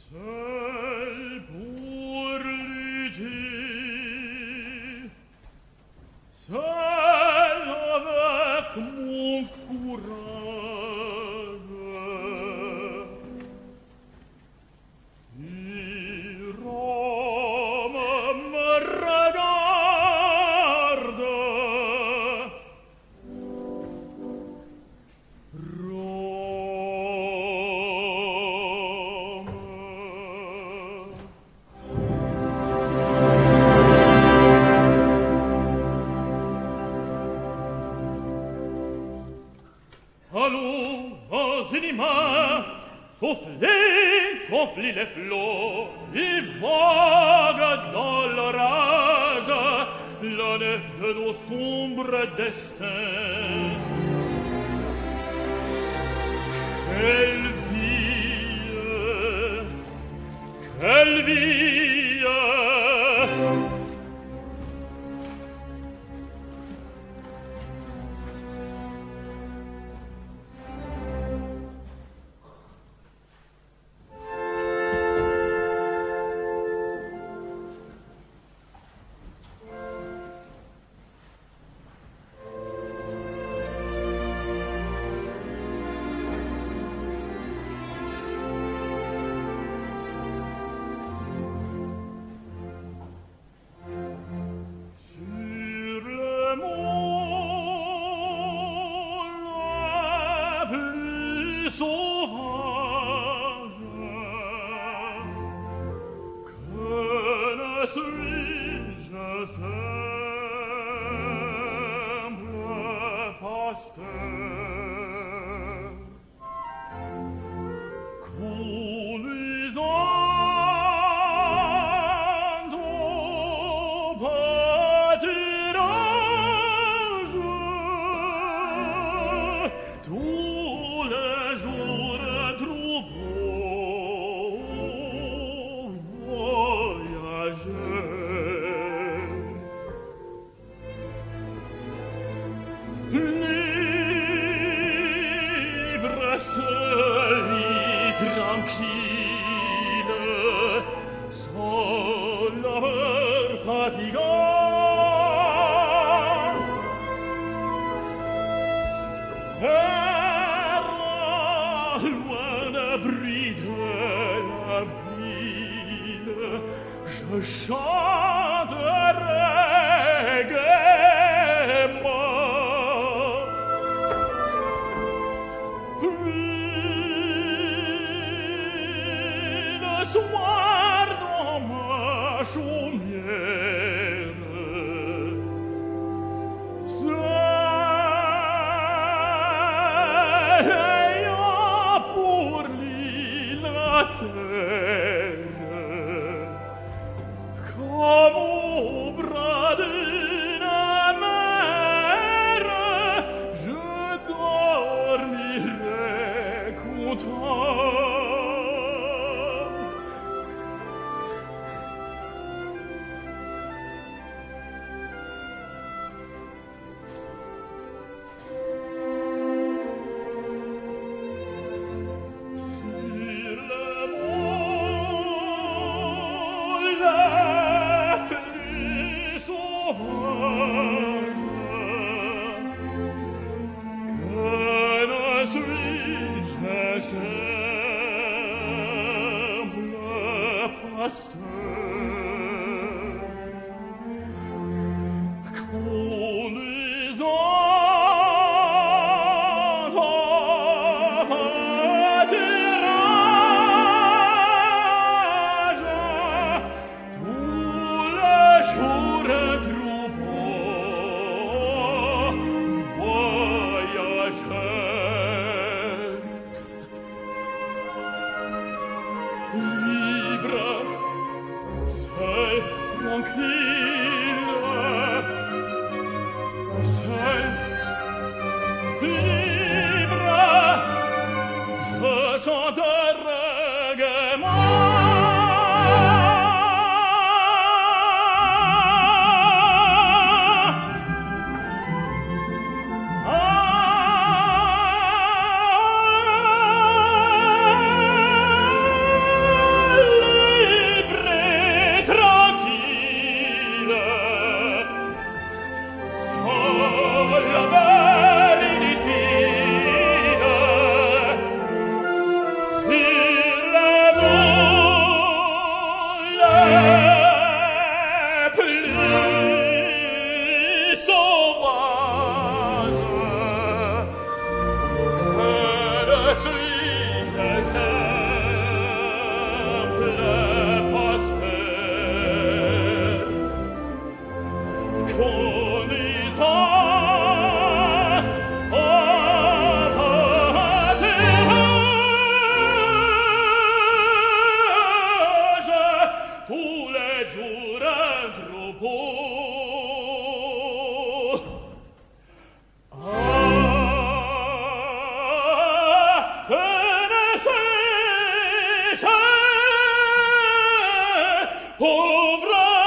Seul pour lutter, seul avec mon courage, si Rome me regarde, allons, Zinima, soufflez les flots, et vague dans l'orage, la nef de nos sombres destins. Quelle vie, sauvage, que ne suis-je simple pasteur, conduisant au pâturage tous les jours troupeaux voyageurs. Libre, seul et tranquille, sans labeur fatigant, loin des bruits de la ville, je chanterai gaiement. Puis le soir dans ma chaumière, ayant pour lit la terre, comme au bras d'une mère, je dormirai content. pauvre